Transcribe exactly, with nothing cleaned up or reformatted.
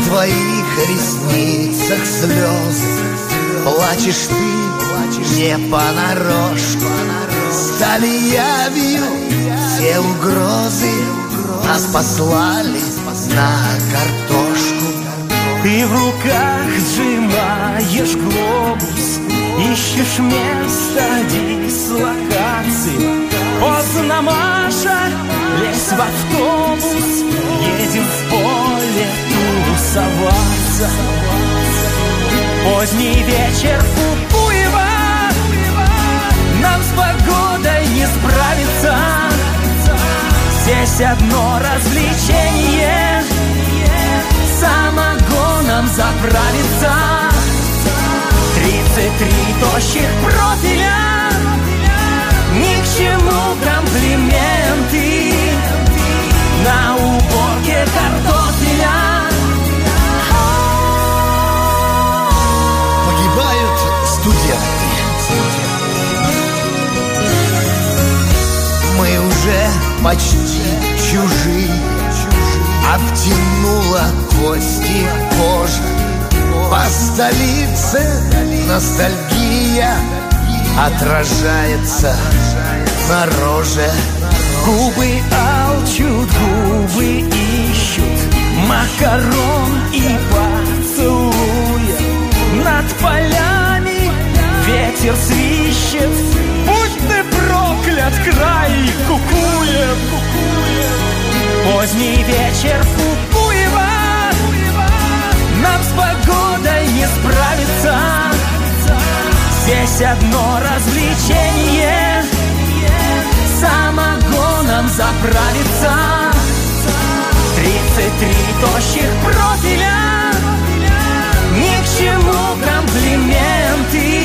твоих ресницах слезы. Плачешь ты не понарошку. Стали явью все угрозы. Нас послали на картошку. Ты в руках сжимаешь глобус, ищешь место дислокации. Поздно, Маша, лезь в автобус, едем в поле тусоваться. Поздний вечер у Куева, нам с погодой не справиться. Здесь одно развлечение — самогоном заправиться. Тридцать три тощих профиля, ни к чему комплименты. На уборке картофеля погибают студенты. Мы уже почти чужие, обтянула кости кожа. По столице ностальгия отражается на роже. Губы алчут, губы ищут макарон и поцелуя. Над полями ветер свищет, будь ты проклят, край кукуев. Поздний вечер в Куева, нам с погодой не справиться. Здесь одно развлечение — самогоном заправиться. Тридцать три тощих профиля, ни к чему комплименты.